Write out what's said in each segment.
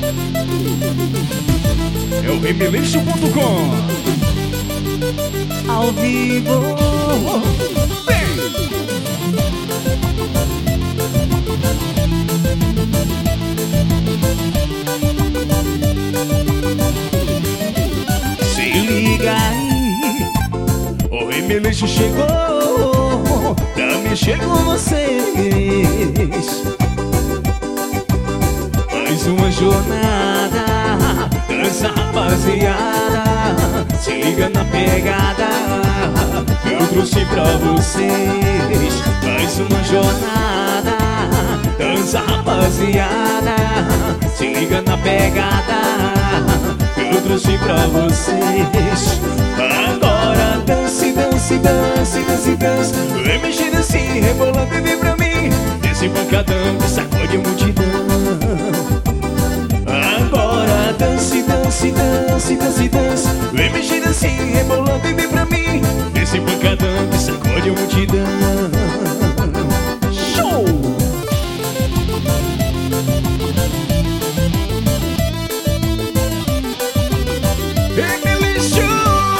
É o remeleixo.com ao vivo. Se liga aí, o remeleixo chegou pra mexer com vocês. Mais uma jornada, dança rapaziada, se liga na pegada que eu trouxe pra vocês. Mais uma jornada, dança rapaziada, se liga na pegada que eu trouxe pra vocês. Agora dance, dance, dance, dance, dance, vem mexendo assim, rebolando e vem pra mim. Esse pancadão que sacode a multidão. Agora dance, dance, dance, dance, dance, vem mexendo assim, rebolando e vem pra mim. Esse pancadão que sacode a multidão. Show! Remeleixo!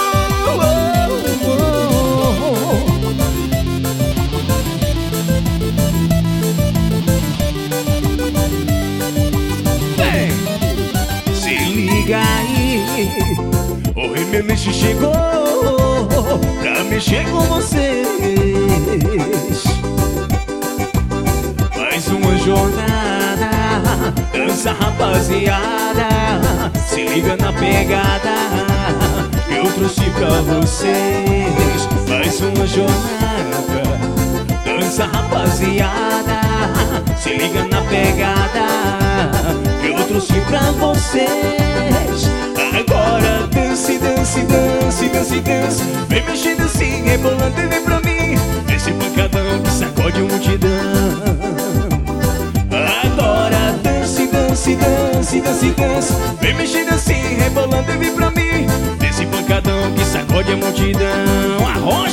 Se liga aí, o remeleixo chegou pra mexer com vocês. Mais uma jornada, dança rapaziada, se liga na pegada que eu trouxe pra vocês. Mais uma jornada, dança rapaziada, se liga na pegada que eu trouxe pra vocês. Agora dance, dance, dance, dance, dance, vem mexendo assim, rebolando e vem pra mim. Esse pancadão que sacode a multidão. Agora dance, dance, dance, dance, dance, vem mexendo assim, rebolando e vem pra mim. Esse pancadão que sacode a multidão. Arroz!